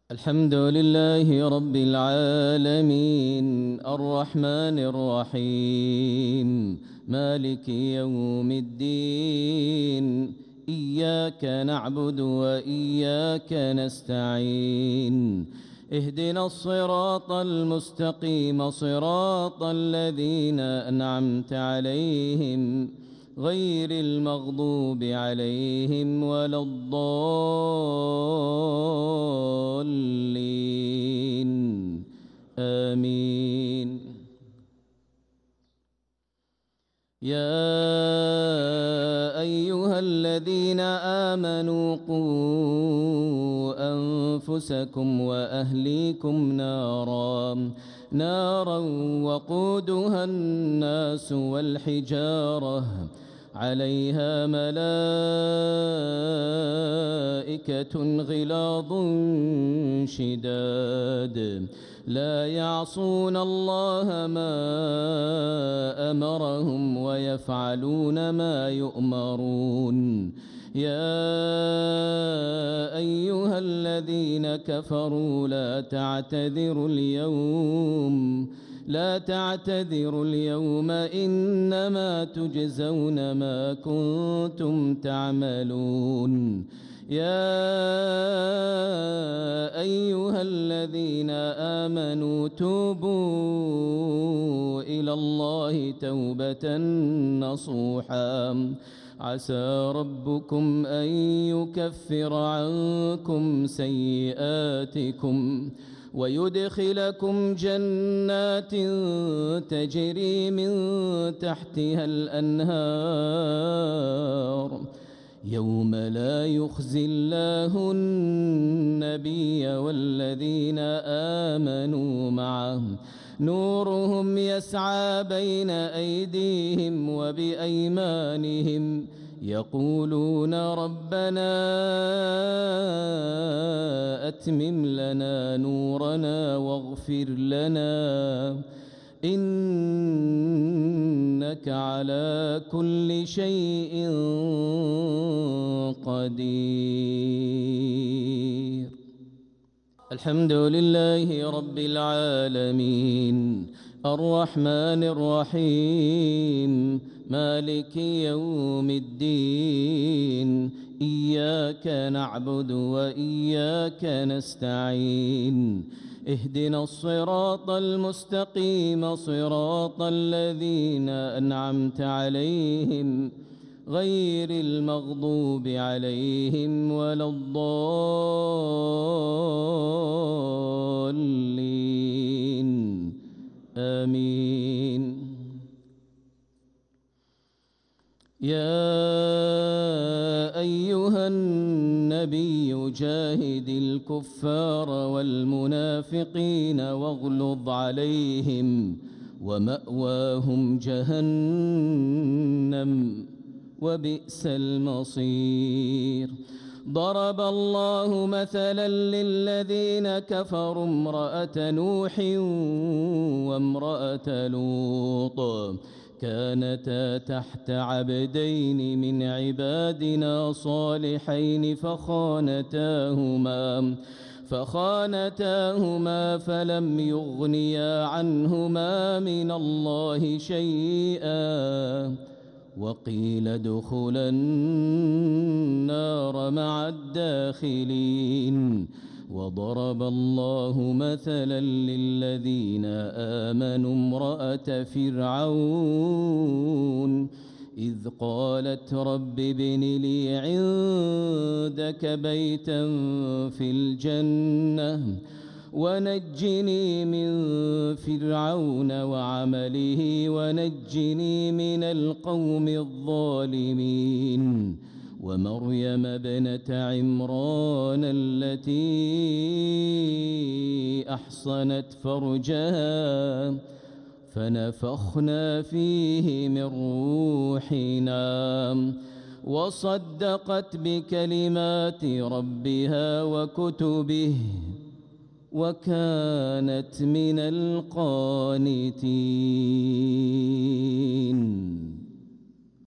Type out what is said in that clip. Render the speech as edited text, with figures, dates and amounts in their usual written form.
الحمد لله رب العالمين الرحمن الرحيم مالك يوم الدين إياك نعبد وإياك نستعين اهدنا الصراط المستقيم صراط الذين أنعمت عليهم غير المغضوب عليهم ولا الضالين آمين. يا أيها الذين آمنوا قوا أنفسكم وأهليكم نارا وقودها الناس والحجارة عليها ملائكة غلاظ شداد لا يعصون الله ما أمرهم ويفعلون ما يؤمرون. يا أيها الذين كفروا لا تعتذروا اليوم إنما تجزون ما كنتم تعملون. يا أيها الذين آمنوا توبوا إلى الله توبة نصوحا عسى ربكم أن يكفر عنكم سيئاتكم ويدخلكم جنات تجري من تحتها الأنهار يوم لا يخزي الله النبي والذين آمنوا معه نورهم يسعى بين أيديهم وبأيمانهم يقولون ربنا أتمم لنا نورنا واغفر لنا إنك على كل شيء قدير. الحمد لله رب العالمين الرحمن الرحيم مالك يوم الدين إياك نعبد وإياك نستعين اهدنا الصراط المستقيم صراط الذين أنعمت عليهم غير المغضوب عليهم ولا الضالين آمين. يا أيها النبي جاهد الكفار والمنافقين واغلظ عليهم ومأواهم جهنم وبئس المصير. ضرب الله مثلا للذين كفروا امرأة نوح وامرأة لوط كانتا تحت عبدين من عبادنا صالحين فخانتاهما فلم يغنيا عنهما من الله شيئا وقيل ادخلا النار مع الداخلين. وضرب الله مثلا للذين آمنوا امرأة فرعون إذ قالت رب ابن لي عندك بيتا في الجنة ونجني من فرعون وعمله ونجني من القوم الظالمين. ومريم ابنة عمران التي أحصنت فرجها فنفخنا فيه من روحنا وصدقت بكلمات ربها وكتبه وكانت من القانتين.